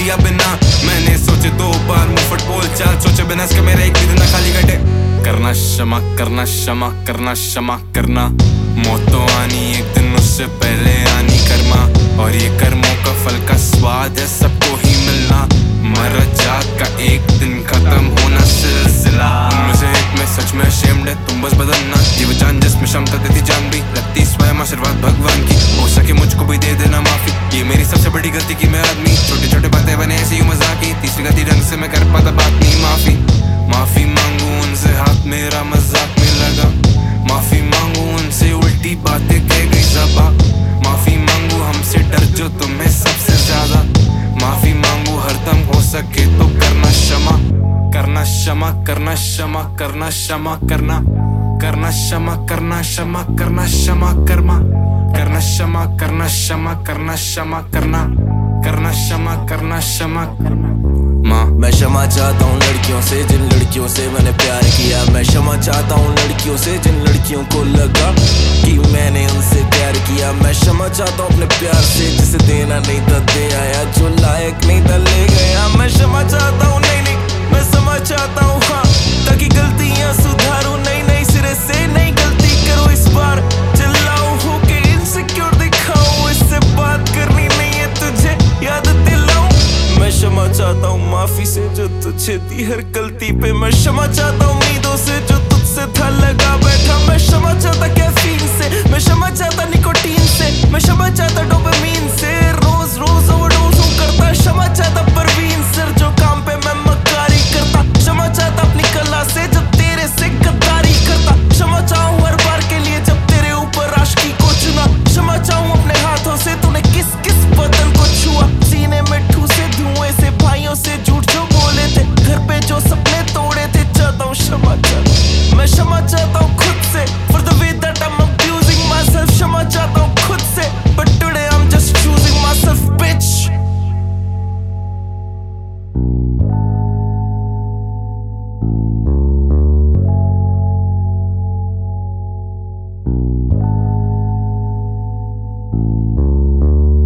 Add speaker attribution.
Speaker 1: लिया बिना मैंने सोचे 2 बार मुफट बोल चाल सोचे बिना इसके मेरा एक भी दिन ना खाली कटे। करना क्षमा करना क्षमा करना क्षमा करना, मौत तो आनी एक दिन उससे पहले आनी कर्मा, और ये कर्मों का फल का स्वाद है सबको ही मिलना। मर जात का एक दिन खत्म होना सिलसिला, उनमें से एक में सच में ashamed है तुम बस बदलना। जीव जान जिसमें क्षमता देती जान भी लगती स्वयं आशीर्वाद भगवान की, हो सके मुझको भी दे देना माफी, ये मेरी सबसे बड़ी गलती की मैं आदमी। छोटे छोटे बातें बने ऐसी यूं मजाकी, तीसरी गलती ढंग से मैं कर पाता बात नहीं। माफी मांगू उनसे हाथ मेरा मजाक में लगा, माफी मांगू उनसे उल्टी बातें कह गई ज़बा, माफी मांगू हमसे डर जो तुम्हें सबसे ज्यादा, माफी मांगू हरदम हो सके तो करना क्षमा करना क्षमा करना क्षमा करना क्षमा करना करना क्षमा करना क्षमा करना क्षमा कर्मा करना क्षमा करना क्षमा करना क्षमा करना करना क्षमा करना क्षमा माँ।
Speaker 2: मैं क्षमा चाहता हूँ लड़कियों से जिन लड़कियों से मैंने प्यार किया, मैं क्षमा चाहता हूँ लड़कियों से जिन लड़कियों को लगा कि मैंने उनसे प्यार किया, मैं क्षमा चाहता हूँ अपने प्यार से जिसे देना नहीं था दे आया, जो लायक नहीं था ले गया। मैं क्षमा चाहता हूँ नहीं मैं क्षमा चाहता हूँ हाँ, ताकि गलतियाँ सुधारूं, नई सिरे से नई गलती करो इस बार, चिल्लाऊं होके इनसिक्योर दिखाऊं, इससे बात करनी नहीं है तुझे याद दिलाऊं। मैं क्षमा चाहता हूँ माफी से जो तुझे दी हर गलती पे, मैं क्षमा चाहता हूँ उम्मीदों से जो तुझसे था लगा बैठा, मैं क्षमा चाहता कैफीन से, मैं क्षमा चाहता निकोटीन से, मैं क्षमा चाहता डोपामीन से, रोज रोज